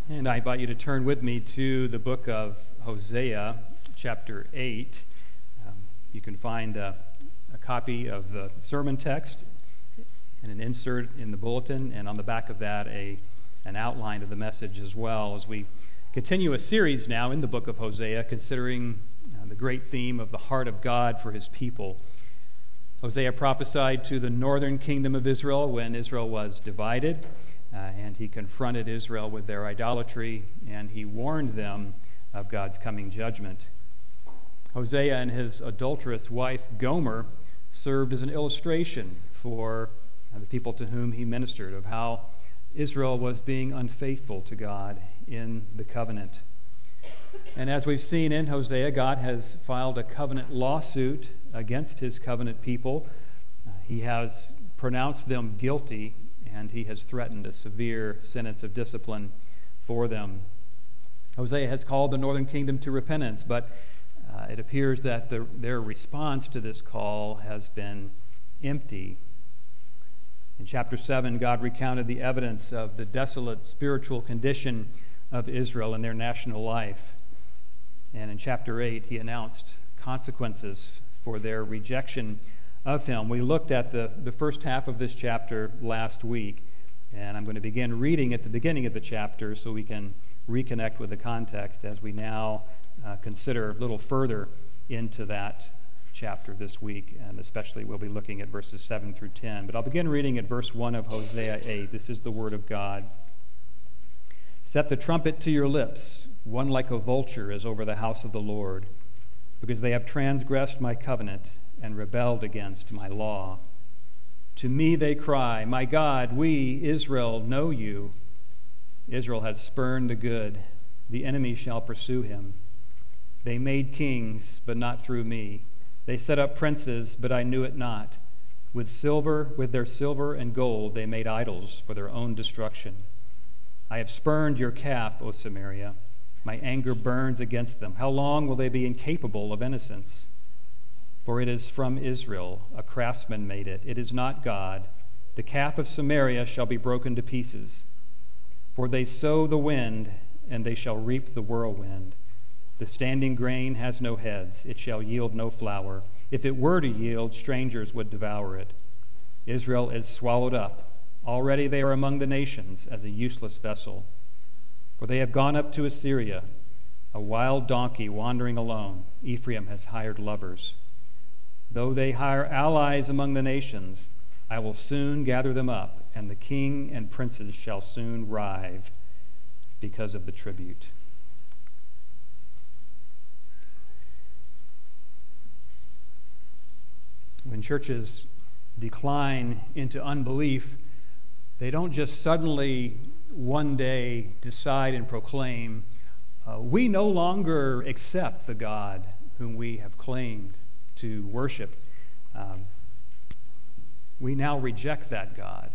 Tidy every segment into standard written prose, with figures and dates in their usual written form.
And I invite you to turn with me to the book of Hosea, chapter 8. You can find a copy of the sermon text and an insert in the bulletin, and on the back of that, an outline of the message as well, as we continue a series now in the book of Hosea, considering the great theme of the heart of God for his people. Hosea prophesied to the northern kingdom of Israel when Israel was divided, and he confronted Israel with their idolatry, and he warned them of God's coming judgment. Hosea and his adulterous wife Gomer served as an illustration for the people to whom he ministered of how Israel was being unfaithful to God in the covenant. And as we've seen in Hosea, God has filed a covenant lawsuit against his covenant people. He has pronounced them guilty, and he has threatened a severe sentence of discipline for them. Hosea has called the northern kingdom to repentance, but it appears that their response to this call has been empty. In chapter 7, God recounted the evidence of the desolate spiritual condition of Israel in their national life. And in chapter 8, he announced consequences for their rejection of him. We looked at the first half of this chapter last week, and I'm going to begin reading at the beginning of the chapter so we can reconnect with the context as we now consider a little further into that chapter this week, and especially we'll be looking at verses 7 through 10. But I'll begin reading at verse 1 of Hosea 8. This is the word of God. Set the trumpet to your lips, one like a vulture is over the house of the Lord, because they have transgressed my covenant and rebelled against my law. To me they cry, my God, we, Israel, know you. Israel has spurned the good. The enemy shall pursue him. They made kings, but not through me. They set up princes, but I knew it not. With their silver and gold, they made idols for their own destruction. I have spurned your calf, O Samaria. My anger burns against them. How long will they be incapable of innocence? For it is from Israel, a craftsman made it. It is not God. The calf of Samaria shall be broken to pieces. For they sow the wind, and they shall reap the whirlwind. The standing grain has no heads. It shall yield no flour. If it were to yield, strangers would devour it. Israel is swallowed up. Already they are among the nations as a useless vessel. For they have gone up to Assyria, a wild donkey wandering alone. Ephraim has hired lovers. Though they hire allies among the nations, I will soon gather them up, and the king and princes shall soon writhe because of the tribute. When churches decline into unbelief, they don't just suddenly one day decide and proclaim, we no longer accept the God whom we have claimed to worship. We now reject that God.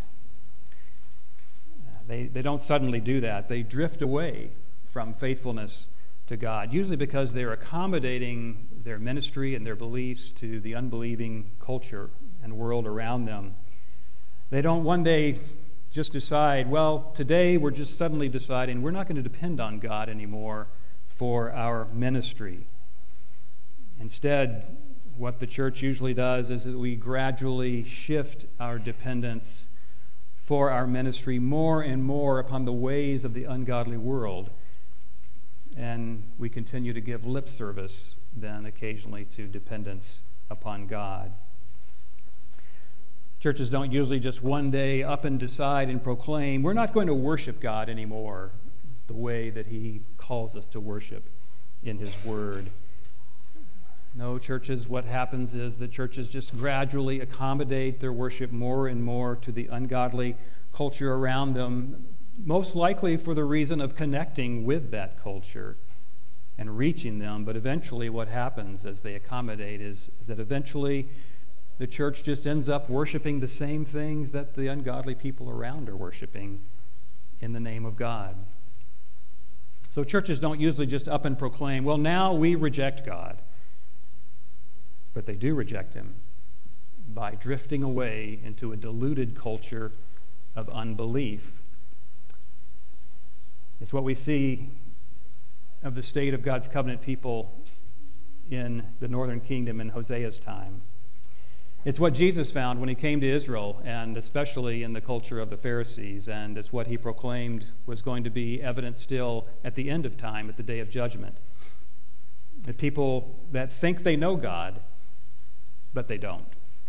They don't suddenly do that. They drift away from faithfulness to God, usually because they're accommodating their ministry and their beliefs to the unbelieving culture and world around them. They don't one day just decide, well, today we're just suddenly deciding we're not going to depend on God anymore for our ministry. Instead, what the church usually does is that we gradually shift our dependence for our ministry more and more upon the ways of the ungodly world. And we continue to give lip service then occasionally to dependence upon God. Churches don't usually just one day up and decide and proclaim, we're not going to worship God anymore the way that he calls us to worship in his word. No, churches, what happens is the churches just gradually accommodate their worship more and more to the ungodly culture around them, most likely for the reason of connecting with that culture and reaching them. But eventually what happens as they accommodate is that eventually the church just ends up worshiping the same things that the ungodly people around are worshiping in the name of God. So churches don't usually just up and proclaim, well, now we reject God. But they do reject him by drifting away into a deluded culture of unbelief. It's what we see of the state of God's covenant people in the northern kingdom in Hosea's time. It's what Jesus found when he came to Israel, and especially in the culture of the Pharisees, and it's what he proclaimed was going to be evident still at the end of time, at the day of judgment. The people that think they know God, but they don't.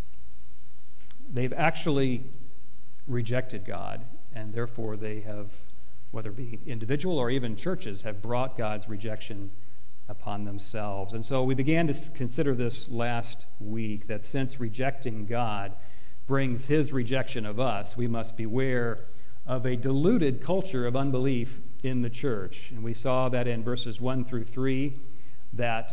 They've actually rejected God, and therefore they have, whether it be individual or even churches, have brought God's rejection upon themselves. And so we began to consider this last week, that since rejecting God brings his rejection of us, we must beware of a diluted culture of unbelief in the church. And we saw that in verses 1 through 3, that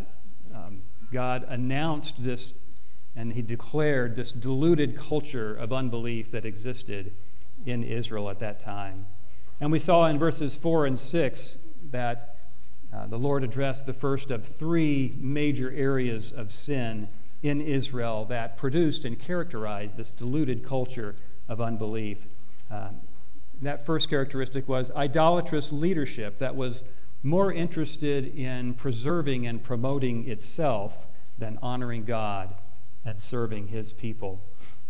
God announced this and he declared this diluted culture of unbelief that existed in Israel at that time. And we saw in verses 4 and 6 that the Lord addressed the first of three major areas of sin in Israel that produced and characterized this diluted culture of unbelief. That first characteristic was idolatrous leadership that was more interested in preserving and promoting itself than honoring God and serving his people.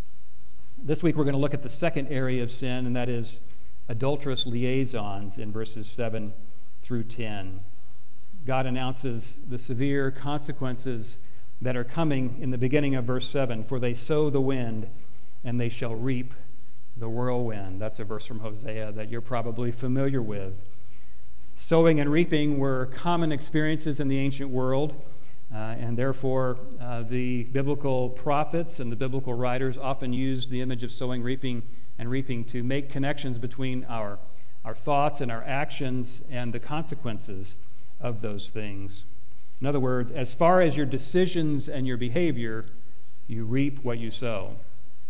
This week we're going to look at the second area of sin, and that is adulterous liaisons in verses 7 through 10. God announces the severe consequences that are coming in the beginning of verse 7. For they sow the wind, and they shall reap the whirlwind. That's a verse from Hosea that you're probably familiar with. Sowing and reaping were common experiences in the ancient world, and therefore the biblical prophets and the biblical writers often used the image of sowing, reaping, and reaping to make connections between our thoughts and our actions and the consequences of those things. In other words, as far as your decisions and your behavior, you reap what you sow.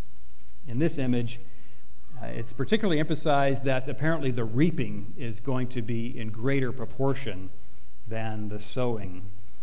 In this image, it's particularly emphasized that apparently the reaping is going to be in greater proportion than the sowing.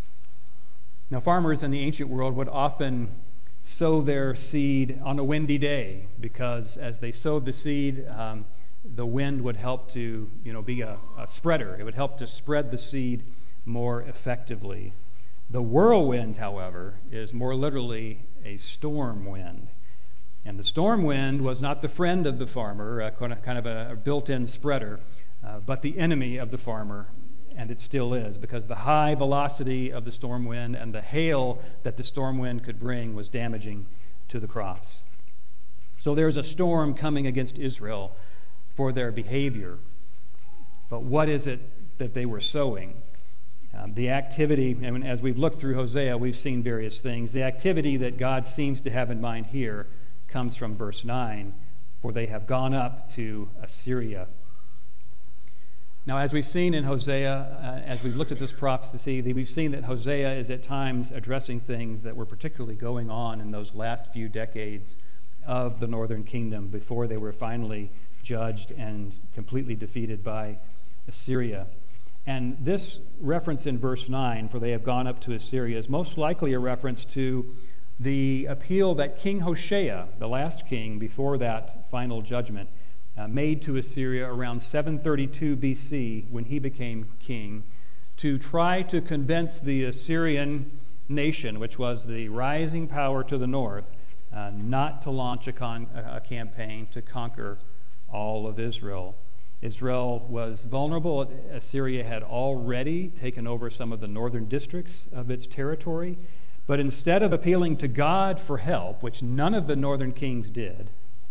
Now, farmers in the ancient world would often sow their seed on a windy day because as they sowed the seed, the wind would help to, be a spreader. It would help to spread the seed more effectively. The whirlwind, however, is more literally a storm wind. And the storm wind was not the friend of the farmer, kind of a built-in spreader, but the enemy of the farmer, and it still is, because the high velocity of the storm wind and the hail that the storm wind could bring was damaging to the crops. So there's a storm coming against Israel for their behavior. But what is it that they were sowing? The activity, and as we've looked through Hosea, we've seen various things. The activity that God seems to have in mind here comes from verse 9, for they have gone up to Assyria. Now, as we've seen in Hosea, as we've looked at this prophecy, we've seen that Hosea is at times addressing things that were particularly going on in those last few decades of the northern kingdom before they were finally judged and completely defeated by Assyria. And this reference in verse 9, for they have gone up to Assyria, is most likely a reference to the appeal that King Hoshea, the last king before that final judgment, made to Assyria around 732 BC when he became king, to try to convince the Assyrian nation, which was the rising power to the north, not to launch a campaign to conquer all of Israel. Israel was vulnerable. Assyria had already taken over some of the northern districts of its territory. But instead of appealing to God for help, which none of the northern kings did,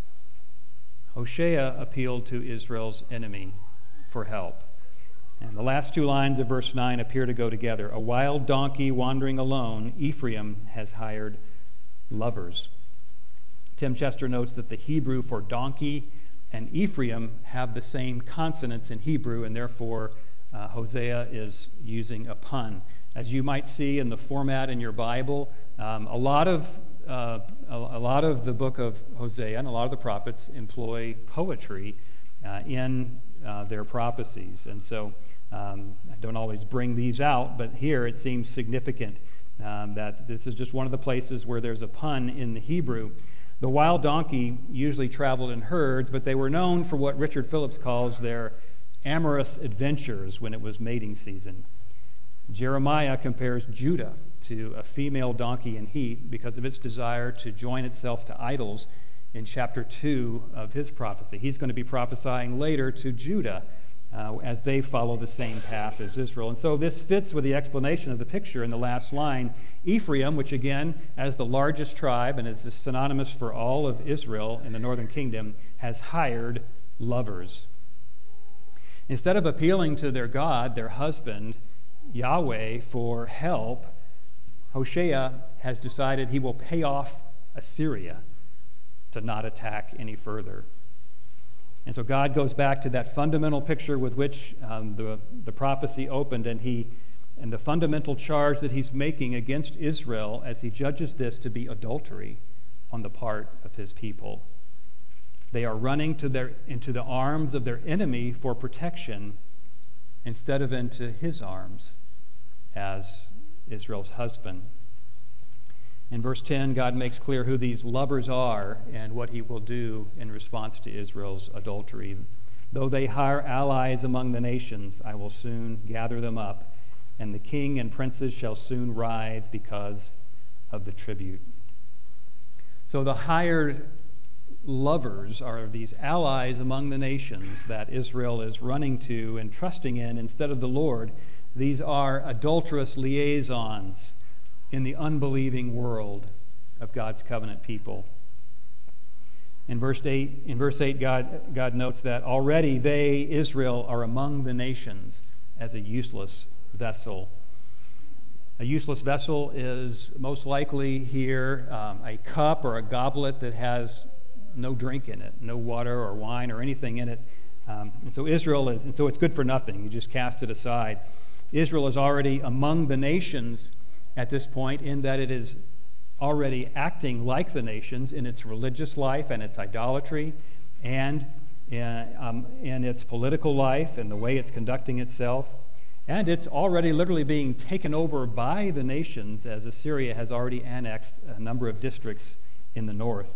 Hoshea appealed to Israel's enemy for help. And the last two lines of verse 9 appear to go together. A wild donkey wandering alone, Ephraim has hired lovers. Tim Chester notes that the Hebrew for donkey and Ephraim have the same consonants in Hebrew, and therefore Hosea is using a pun. As you might see in the format in your Bible, a lot of the book of Hosea and a lot of the prophets employ poetry in their prophecies. And so I don't always bring these out, but here it seems significant that this is just one of the places where there's a pun in the Hebrew. The wild donkey usually traveled in herds, but they were known for what Richard Phillips calls their amorous adventures when it was mating season. Jeremiah compares Judah to a female donkey in heat because of its desire to join itself to idols in chapter 2 of his prophecy. He's going to be prophesying later to Judah as they follow the same path as Israel. And so this fits with the explanation of the picture in the last line. Ephraim, which again, as the largest tribe and is synonymous for all of Israel in the northern kingdom, has hired lovers. Instead of appealing to their God, their husband, Yahweh, for help, Hoshea has decided he will pay off Assyria to not attack any further. And so God goes back to that fundamental picture with which the prophecy opened, and the fundamental charge that he's making against Israel as he judges this to be adultery on the part of his people. They are running into the arms of their enemy for protection instead of into his arms as Israel's husband. In verse 10, God makes clear who these lovers are and what he will do in response to Israel's adultery. Though they hire allies among the nations, I will soon gather them up, and the king and princes shall soon writhe because of the tribute. So the hired lovers are these allies among the nations that Israel is running to and trusting in instead of the Lord. These are adulterous liaisons in the unbelieving world of God's covenant people. In verse 8, God notes that already they, Israel, are among the nations as a useless vessel. A useless vessel is most likely here a cup or a goblet that has no drink in it, no water or wine or anything in it. And so it's good for nothing. You just cast it aside. Israel is already among the nations at this point, in that it is already acting like the nations in its religious life and its idolatry and in its political life and the way it's conducting itself. And it's already literally being taken over by the nations as Assyria has already annexed a number of districts in the north.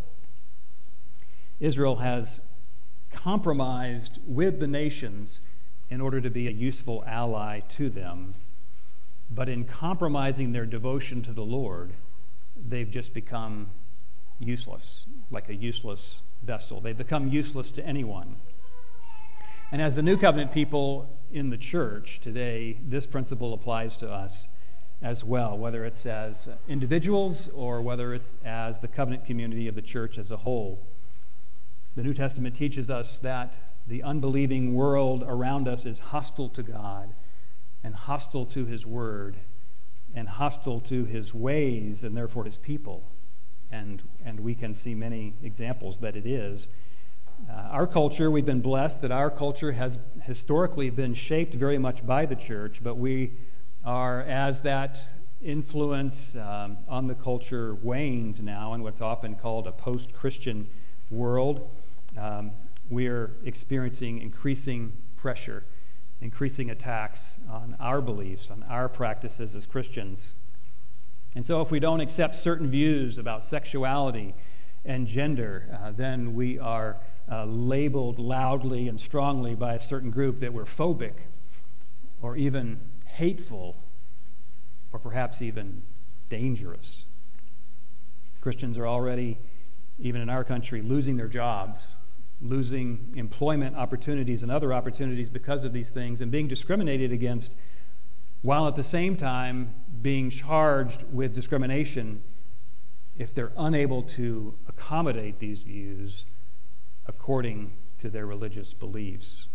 Israel has compromised with the nations in order to be a useful ally to them. But in compromising their devotion to the Lord, they've just become useless, like a useless vessel. They've become useless to anyone. And as the New Covenant people in the church today, this principle applies to us as well, whether it's as individuals or whether it's as the covenant community of the church as a whole. The New Testament teaches us that the unbelieving world around us is hostile to God and hostile to his word and hostile to his ways and therefore his people. And we can see many examples that it is. Our culture, we've been blessed that our culture has historically been shaped very much by the church, but we are, as that influence on the culture wanes now in what's often called a post-Christian world, we're experiencing increasing pressure, increasing attacks on our beliefs, on our practices as Christians. And so if we don't accept certain views about sexuality and gender, then we are labeled loudly and strongly by a certain group that we're phobic or even hateful or perhaps even dangerous. Christians are already, even in our country, losing their jobs, losing employment opportunities and other opportunities because of these things, and being discriminated against, while at the same time being charged with discrimination if they're unable to accommodate these views according to their religious beliefs.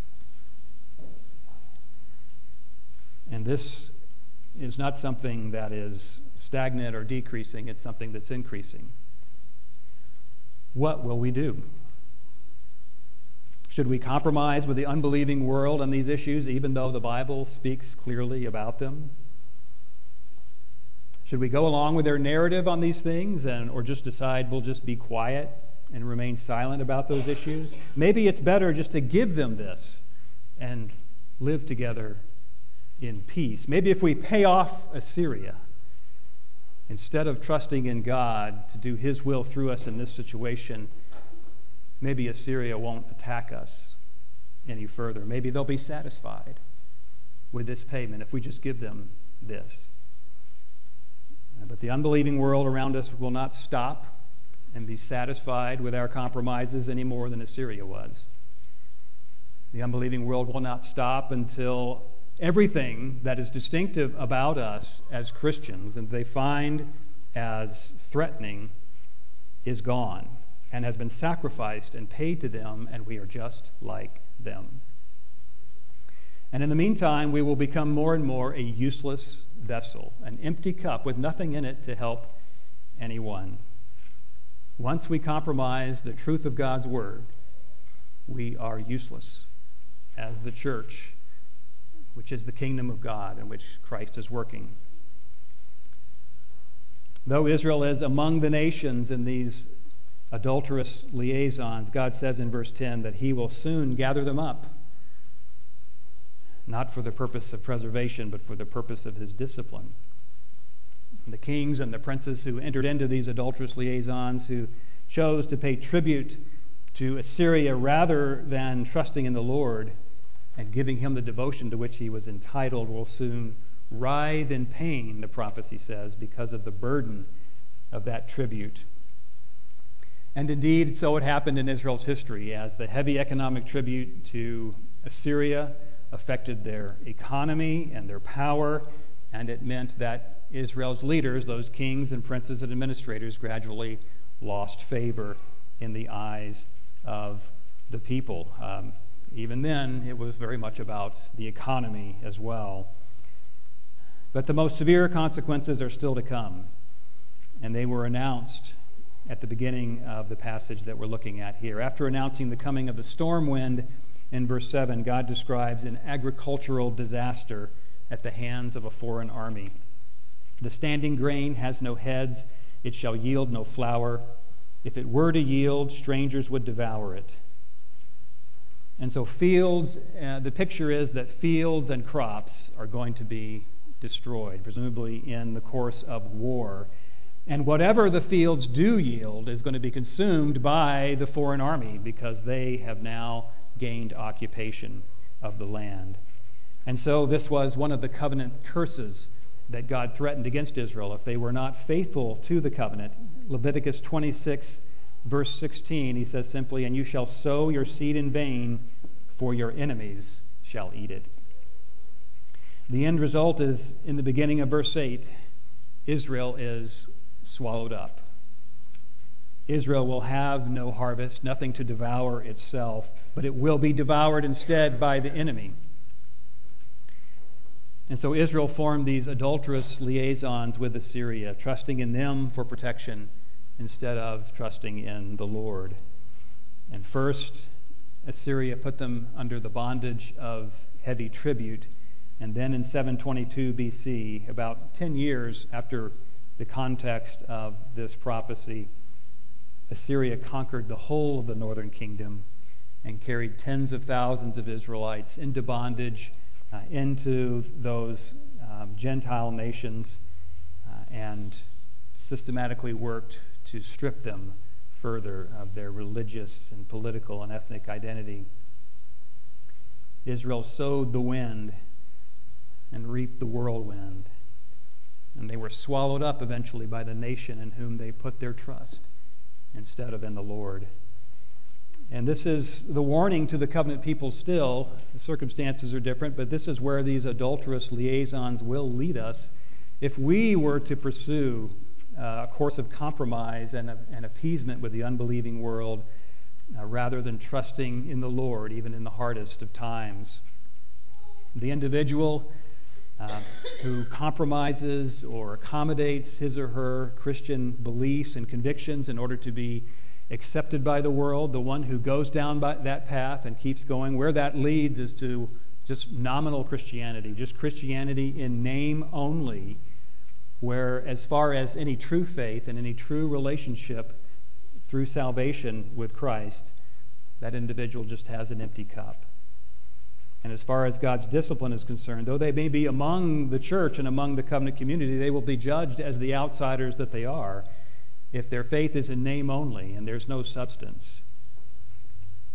And this is not something that is stagnant or decreasing, it's something that's increasing. What will we do? Should we compromise with the unbelieving world on these issues, even though the Bible speaks clearly about them? Should we go along with their narrative on these things or just decide we'll just be quiet and remain silent about those issues? Maybe it's better just to give them this and live together in peace. Maybe if we pay off Assyria, instead of trusting in God to do his will through us in this situation, maybe Assyria won't attack us any further. Maybe they'll be satisfied with this payment if we just give them this. But the unbelieving world around us will not stop and be satisfied with our compromises any more than Assyria was. The unbelieving world will not stop until everything that is distinctive about us as Christians and they find as threatening is gone and has been sacrificed and paid to them, and we are just like them. And in the meantime, we will become more and more a useless vessel, an empty cup with nothing in it to help anyone. Once we compromise the truth of God's word, we are useless as the church, which is the kingdom of God in which Christ is working. Though Israel is among the nations in these adulterous liaisons, God says in verse 10 that he will soon gather them up, not for the purpose of preservation, but for the purpose of his discipline. The kings and the princes who entered into these adulterous liaisons, who chose to pay tribute to Assyria rather than trusting in the Lord and giving him the devotion to which he was entitled, will soon writhe in pain, the prophecy says, because of the burden of that tribute. And indeed, so it happened in Israel's history, as the heavy economic tribute to Assyria affected their economy and their power, and it meant that Israel's leaders, those kings and princes and administrators, gradually lost favor in the eyes of the people. Even then, it was very much about the economy as well. But the most severe consequences are still to come, and they were announced at the beginning of the passage that we're looking at here. After announcing the coming of the storm wind in verse 7, God describes an agricultural disaster at the hands of a foreign army. The standing grain has no heads, it shall yield no flour. If it were to yield, strangers would devour it. And so fields, the picture is that fields and crops are going to be destroyed, presumably in the course of war. And whatever the fields do yield is going to be consumed by the foreign army because they have now gained occupation of the land. And so this was one of the covenant curses that God threatened against Israel if they were not faithful to the covenant. Leviticus 26, verse 16, he says simply, "And you shall sow your seed in vain, for your enemies shall eat it." The end result is in the beginning of verse 8, Israel is swallowed up. Israel will have no harvest, nothing to devour itself, but it will be devoured instead by the enemy. And so Israel formed these adulterous liaisons with Assyria, trusting in them for protection instead of trusting in the Lord. And first, Assyria put them under the bondage of heavy tribute, and then in 722 BC, about 10 years after the context of this prophecy, Assyria conquered the whole of the northern kingdom and carried tens of thousands of Israelites into bondage, into those Gentile nations, and systematically worked to strip them further of their religious and political and ethnic identity. Israel sowed the wind and reaped the whirlwind, and they were swallowed up eventually by the nation in whom they put their trust instead of in the Lord. And this is the warning to the covenant people still. The circumstances are different, but this is where these adulterous liaisons will lead us if we were to pursue a course of compromise and appeasement with the unbelieving world rather than trusting in the Lord, even in the hardest of times. The individual who compromises or accommodates his or her Christian beliefs and convictions in order to be accepted by the world, the one who goes down by that path and keeps going, where that leads is to just nominal Christianity, just Christianity in name only, where as far as any true faith and any true relationship through salvation with Christ, that individual just has an empty cup. And as far as God's discipline is concerned, though they may be among the church and among the covenant community, they will be judged as the outsiders that they are if their faith is in name only and there's no substance.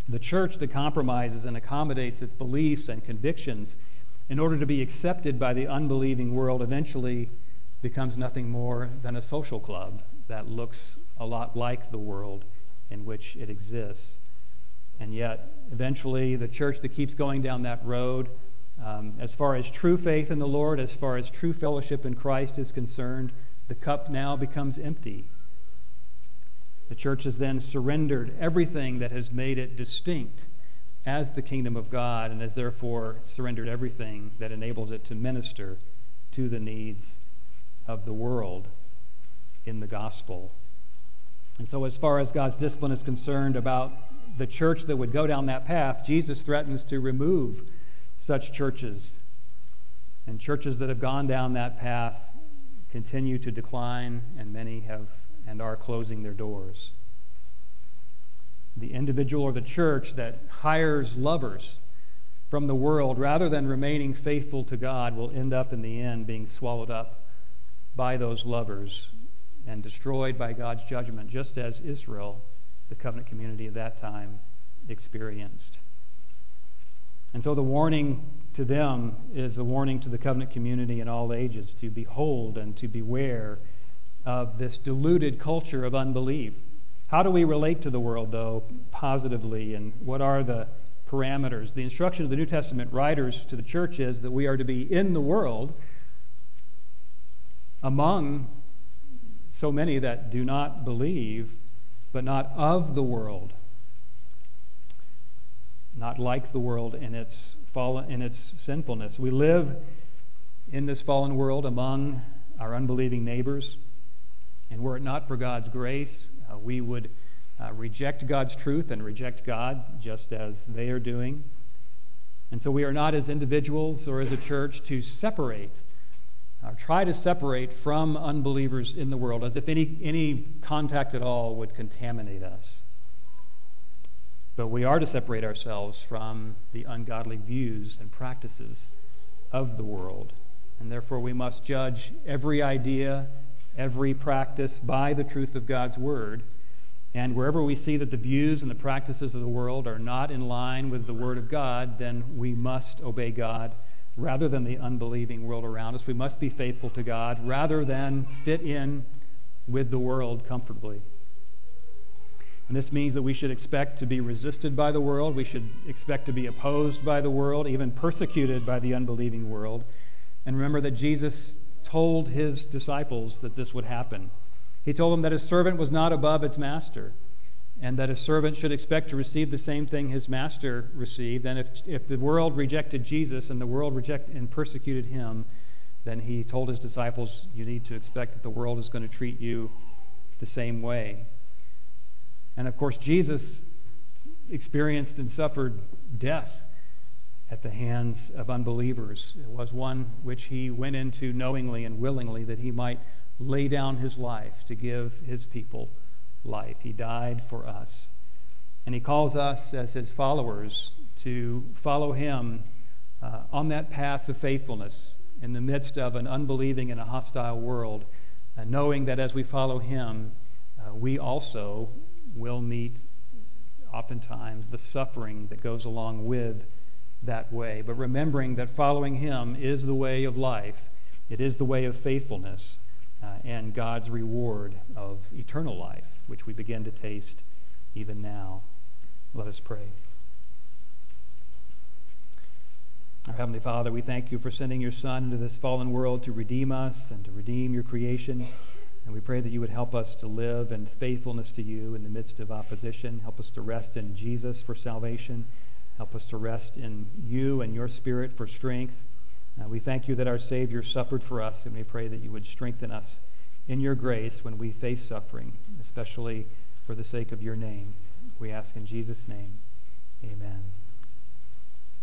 The church that compromises and accommodates its beliefs and convictions in order to be accepted by the unbelieving world eventually becomes nothing more than a social club that looks a lot like the world in which it exists. And yet, eventually, the church that keeps going down that road, as far as true faith in the Lord, as far as true fellowship in Christ is concerned, the cup now becomes empty. The church has then surrendered everything that has made it distinct as the kingdom of God, and has therefore surrendered everything that enables it to minister to the needs of the world in the gospel. And so as far as God's discipline is concerned about the church that would go down that path, Jesus threatens to remove such churches. And churches that have gone down that path continue to decline, and many have and are closing their doors. The individual or the church that hires lovers from the world rather than remaining faithful to God will end up in the end being swallowed up by those lovers and destroyed by God's judgment, just as Israel, the covenant community of that time, experienced. And so the warning to them is the warning to the covenant community in all ages to behold and to beware of this deluded culture of unbelief. How do we relate to the world, though, positively, and what are the parameters? The instruction of the New Testament writers to the church is that we are to be in the world among so many that do not believe, but not of the world, not like the world in its sinfulness. We live in this fallen world among our unbelieving neighbors, and were it not for God's grace, we would reject God's truth and reject God just as they are doing. And so we are not as individuals or as a church to separate, try to separate from unbelievers in the world, as if any contact at all would contaminate us. But we are to separate ourselves from the ungodly views and practices of the world. And therefore we must judge every idea, every practice by the truth of God's word. And wherever we see that the views and the practices of the world are not in line with the word of God, then we must obey God rather than the unbelieving world around us. We must be faithful to God rather than fit in with the world comfortably. And this means that we should expect to be resisted by the world. We should expect to be opposed by the world, even persecuted by the unbelieving world. And remember that Jesus told his disciples that this would happen. He told them that a servant was not above its master, and that a servant should expect to receive the same thing his master received. And if the world rejected Jesus and the world rejected and persecuted him, then he told his disciples, you need to expect that the world is going to treat you the same way. And of course, Jesus experienced and suffered death at the hands of unbelievers. It was one which he went into knowingly and willingly, that he might lay down his life to give his people life. He died for us. And he calls us as his followers to follow him on that path of faithfulness in the midst of an unbelieving and a hostile world, knowing that as we follow him, we also will meet oftentimes the suffering that goes along with that way. But remembering that following him is the way of life. It is the way of faithfulness and God's reward of eternal life, which we begin to taste even now. Let us pray. Our Heavenly Father, we thank you for sending your Son into this fallen world to redeem us and to redeem your creation. And we pray that you would help us to live in faithfulness to you in the midst of opposition. Help us to rest in Jesus for salvation. Help us to rest in you and your Spirit for strength. We thank you that our Savior suffered for us, and we pray that you would strengthen us in your grace when we face suffering, especially for the sake of your name. We ask in Jesus' name, amen.